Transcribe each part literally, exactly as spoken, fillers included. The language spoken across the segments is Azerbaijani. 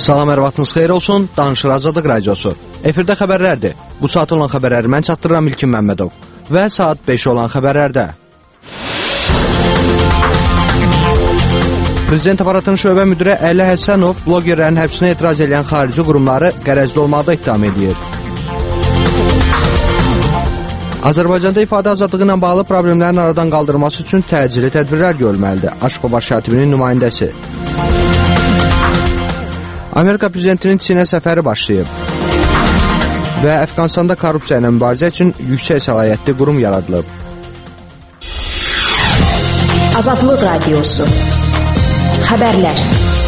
Salam, hər vaxtınız xeyir olsun. Danışır Azadlıq Radiosu. Efirdə xəbərlərdir. Bu saat olan xəbərləri mən çatdırıram İlkin Məmmədov. Və saat beş olan xəbərlərdə. Prezident aparatının şöbə müdürü Əli Həsənov blogerlərin həbsinə etiraz edən xarici qurumları qərəzli olmaqda ittiham edir. Azərbaycanda ifadə azadlığı ilə bağlı problemlərin aradan qaldırılması üçün təcili tədbirlər görülməlidir. Aşqabaş katibinin nümayəndəsi. Amerika prezidentinin Çinə səfəri başlayıb və Əfqanistanda korrupsiya ilə mübarizə üçün yüksək səlahiyyətli qurum yaradılıb. Azadlıq Radiosu. Xəbərlər.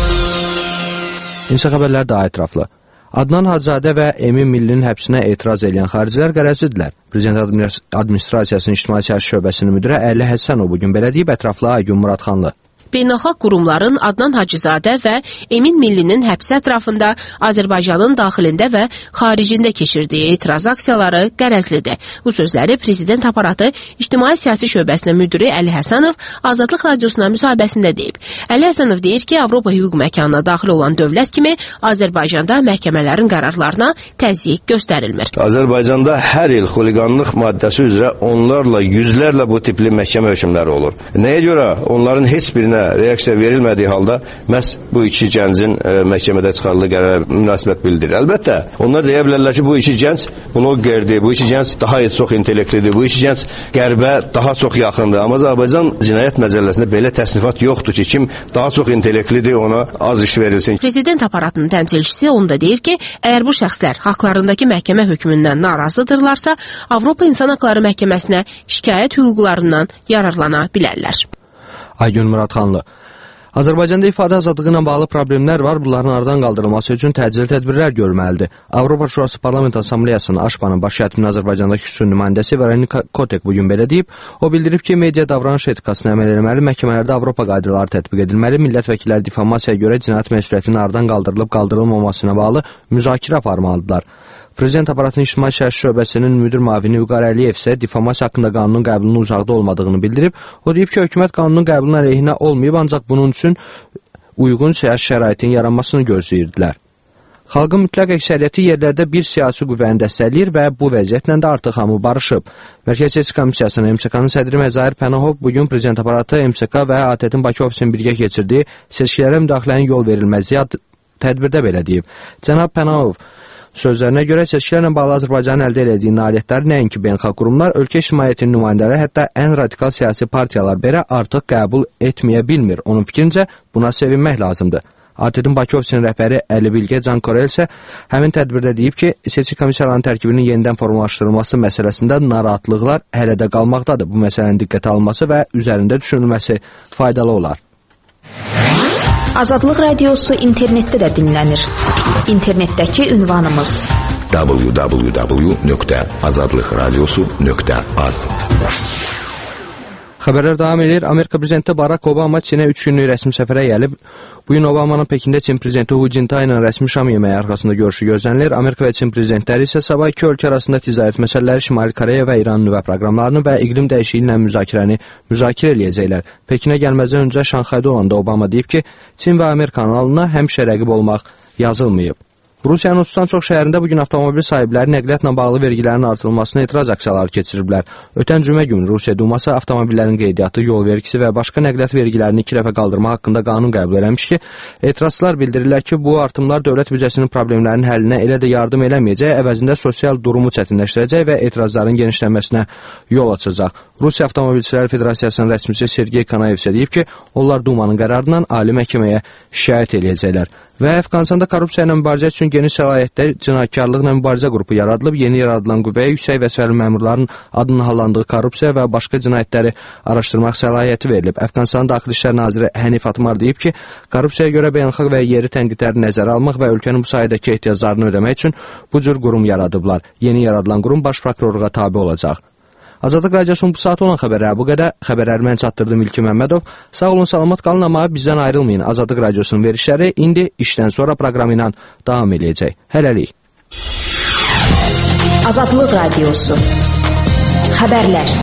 İnsə xəbərlər daha ətraflı. Adnan Hacızadə və Emin Millinin həbsinə etiraz edən xaricilər qərəzlidirlər. Prezident Administrasiyasının İctimai Siyasi Şöbəsinin müdürü Əli Həsənov bugün belə deyib, ətraflı Aygün Muradxanlı. Beynəlxalq qurumların Adnan Hacızadə və Emin Millinin həbsi ətrafında Azərbaycanın daxilində və xaricində keçirdiyi etiraz aksiyaları qərəzlidir. Bu sözləri Prezident aparatı İctimai Siyasi Şöbəsinin müdürü Əli Həsənov Azadlıq Radiosuna müsahibəsində deyib. Əli Həsənov deyir ki, Avropa hüquq məkanına daxil olan dövlət kimi Azərbaycanda məhkəmələrin qərarlarına təzyiq göstərilmir. Azərbaycanda hər il xuliqanlıq maddəsi üzrə onlarla, yüzlərlə bu tipli məhkəmə hökmləri olur. Nəyə görə onların heç birinə reaksiya verilmədiyi halda məhz bu iki gəncin e, məhkəmədə çıxarıldığı qərara münasibət bildirir. Əlbəttə, onlar deyə bilərlər ki, bu iki gənc blogerdir, bu iki gənc daha çox intellektlidir, bu iki gənc qərbə daha çox yaxındır. Amma Azərbaycan cinayət məcəlləsində belə təsnifat yoxdur ki, kim daha çox intellektlidir, ona az iş verilsin. Prezident aparatının təmsilçisi onda deyir ki, əgər bu şəxslər haqlarındakı məhkəmə hökmündən narazıdırlarsa, Avropa İnsan Haqları Məhkəməsinə şikayət hüquqlarından yararlana bilərlər. Aygün Muradxanlı. Azərbaycanda ifadə azadlığı ilə bağlı problemlər var. Bunların aradan qaldırılması üçün təcili tədbirlər görülməlidir. Avropa Şurası Parlament Assambleyasının Aşpanın baş katibi Azərbaycandakı xüsusi nümayəndəsi Veronika Kotek bugün belə deyib. O bildirib ki, media davranış etikasına əməl etməli, məhkəmələrdə Avropa qaydaları tətbiq edilməli, millət vəkilləri difamasiya görə cinayət məsuliyyətinin aradan qaldırılıb qaldırılmamasına bağlı müzakirə aparmalıdırlar. Prezident aparatının İctimai Siyasi Şöbəsinin müdir müavini Vüqar Əliyev isə difamasiya haqqında qanunun qəbulunun uzaqda olmadığını bildirib. O deyib ki, hökumət qanunun qəbulunun əleyhinə olmayıb, ancaq bunun üçün uyğun siyasi şəraitin yaranmasını gözləyirdilər. Xalqın mütləq əksəriyyəti yerlərdə bir siyasi qüvvəni dəstəkləyir və bu vəziyyətlə də artıq hamı barışıb. Mərkəzi Seçki Komissiyasının M S K-nın sədri Məzahir Pənahov bugün Prezident aparatı, M S K və A T T-in Bakı ofisinin birgə keçirdiyi seçkilərə müdaxilənin yol verilməzliyi tədbirdə belə deyib. Cənab Pənahov sözlərinə görə seçkilərlə bağlı Azərbaycanın əldə etdiyi nailiyyətləri nəinki beynəlxalq qurumlar, ölkə ictimaiyyətinin nümayəndələri, hətta ən radikal siyasi partiyalar belə artıq qəbul etməyə bilmir. Onun fikrincə buna sevinmək lazımdır. A T T-in Bakı ofisinin rəhbəri Əli Bilgə Can Korel isə həmin tədbirdə deyib ki, seçki komissiyalarının tərkibinin yenidən formalaşdırılması məsələsində narahatlıqlar hələ də qalmaqdadır. Bu məsələnin diqqətə alınması və üzərində düşünülməsi faydalı olar. Azadlıq Radiosu internetdə də dinlənir. İnternetdəki ünvanımız w w w nöqtə azadlıq radiosu nöqtə az. Xəbərlər davam edir. Amerika prezidenti Barack Obama Çinə üç günlük rəsmi səfərə gəlib. Bugün Obamanın Pekində Çin prezidenti Hu Jintao ilə rəsmi şam yeməyi arxasında görüşü gözlənilir. Amerika və Çin prezidentləri isə sabah iki ölkə arasında ticarət məsələləri, Şimali Koreya və İranın nüvə proqramlarını və iqlim dəyişikliyi ilə müzakirəni müzakirə eləyəcəklər. Pekinə gəlməzdən öncə Şanxayda olanda Obama deyib ki, Çin və Amerikanın alnına həmişə rəqib olmaq yazılmayıb. Rusiyanın otuzdan çox şəhərində bugün avtomobil sahibləri nəqliyyatla bağlı vergilərin artırılmasına etiraz aksiyaları keçiriblər. Ötən cümə günü Rusiya Duması avtomobillərin qeydiyyatı, yol vergisi və başqa nəqliyyat vergilərini iki dəfə qaldırma haqqında qanun qəbul eləmiş ki, etirazçılar bildirirlər ki, bu artımlar dövlət büdcəsinin problemlərinin həllinə elə də yardım eləməyəcək, əvəzində sosial durumu çətinləşdirəcək və etirazların genişlənməsinə yol açacaq. Rusiya Avtomobilçiləri Federasiyasının rəsmisi Sergey Kanayev isə deyib ki, onlar Dumanın qərarından ali məhkəməyə şikayət eləyəcəklər. Və Əfqanistanda korrupsiya ilə mübarizə üçün geniş səlahiyyətdə cinayətkarlıqla mübarizə qrupu yaradılıb. Yeni yaradılan qüvvəyə yüksək vəzifəli məmurların adının hallandığı korrupsiya və başqa cinayətləri araşdırmaq səlahiyyəti verilib. Əfqanistanın Daxili İşlər naziri Hənif Atmar deyib ki, korrupsiyaya görə beynəlxalq və yeri tənqidləri nəzərə almaq və ölkənin bu sayədəki ehtiyaclarını ödəmək üçün bu cür qurum yaradıblar. Yeni yaradılan qurum baş prokurorluğa tabe olacaq. Azadlıq Radiosunun bu saat olan xəbərləri bu qədər. Xəbərləri mən çatdırdım İlkin Məmmədov. Sağ olun, salamat qalın, amma bizdən ayrılmayın. Azadlıq Radiosunun verişləri indi işdən sonra proqramı ilə davam edəcək. Hələlik. Azadlıq Radiosu. Xəbərlər.